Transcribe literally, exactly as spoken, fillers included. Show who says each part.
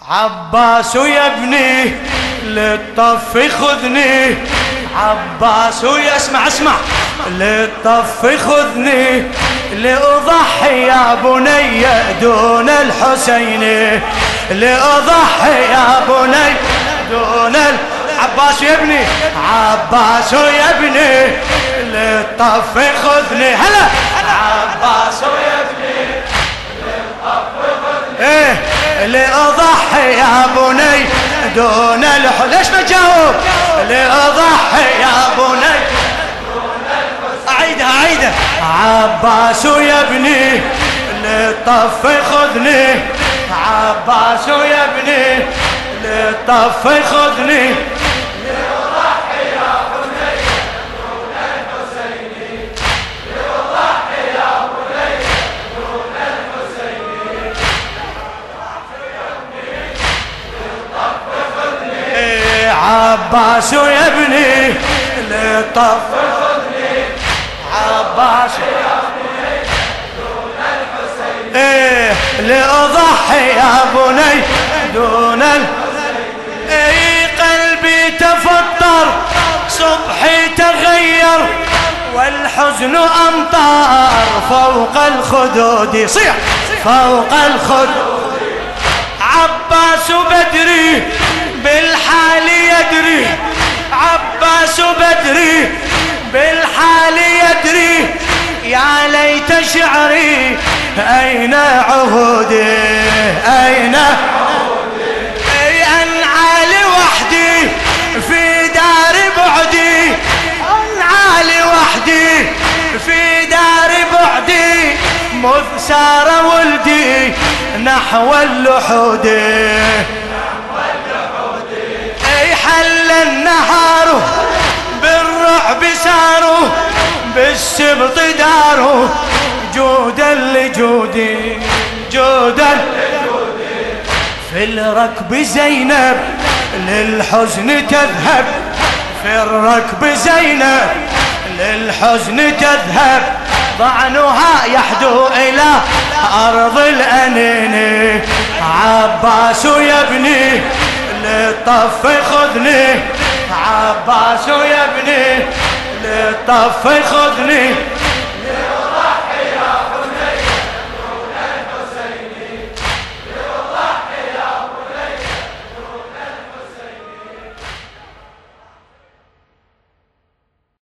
Speaker 1: عباس يا ابني للطف خذني، عباس يا اسمع اسمع للطف خذني، لأضحي يا بني دون الحسين، لأضحي يا بني دون ال... عباس يا ابني، عباس يا ابني للطف خذني، هلا عباس يا ابني للطف خذني، ايه لأضحي يا بني دون الح... ليش ما جاوب؟ لأضحي يا بني دون الحسين، أعيدها أعيدها، عباس يا ابني للطف خذني، عباس يا ابني للطف خذني، لأضحي يا بني دون الحسين، لأضحي يا بني دون الحسين، عباس يا ابني للطف خذني، عباس يا ابني دون الحسين، ايه لأضحي يا بني دون الحسين، ايه قلبي تفطر صبحي تغير، والحزن أمطار فوق الخدود، صيح فوق الخدود، عباس بدري بالحال يدري، عباس بدري بالحال يدري، يا ليت شعري أين عهودي، أين عهودي، أي أنعى لوحدي في دار بعدي، أنعى لوحدي في دار بعدي، مذ سار ولدي نحو اللحود، حل النهار بالرعب ساروا، بالسبط داروا، جودا لجودي جودا لجودي، في الركب زينب للحزن تذهب، في الركب زينب للحزن تذهب، ضعنها يحدو إلى أرض الأنين، عباس يا ابني للطف خذني، عباس يا ابني للطف خذني،